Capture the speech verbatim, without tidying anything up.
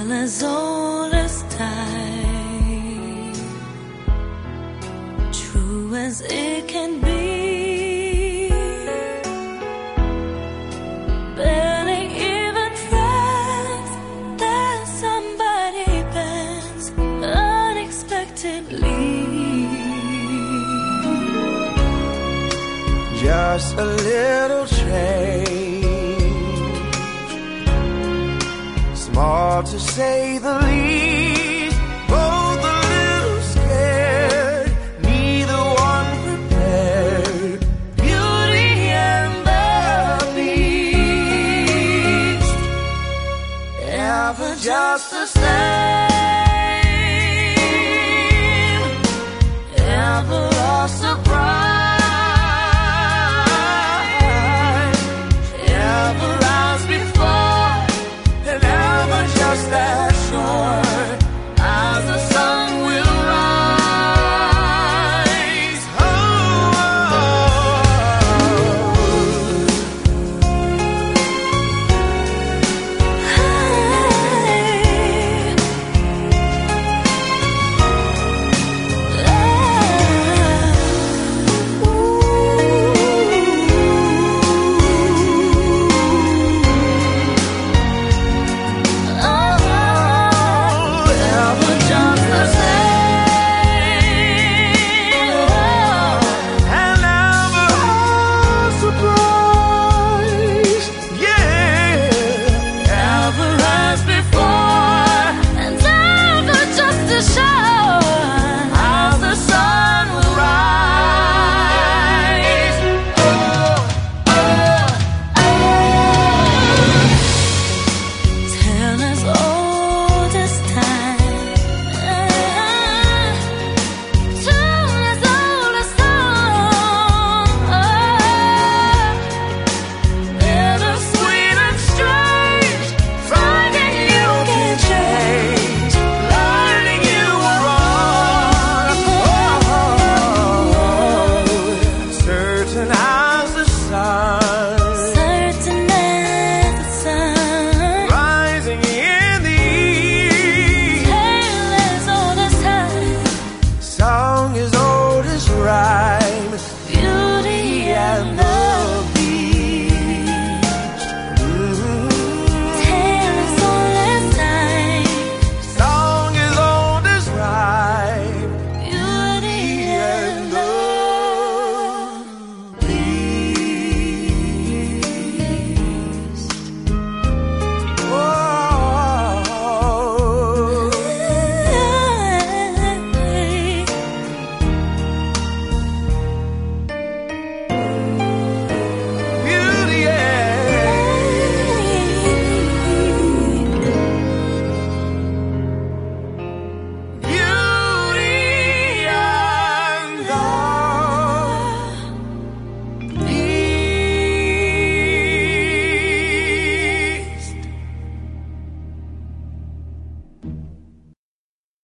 as old as time, true as it can be. Barely even friends, that somebody bends unexpectedly. Just a little change, small to say the least. Both a little scared, neither one prepared. Beauty and the Beast, ever just a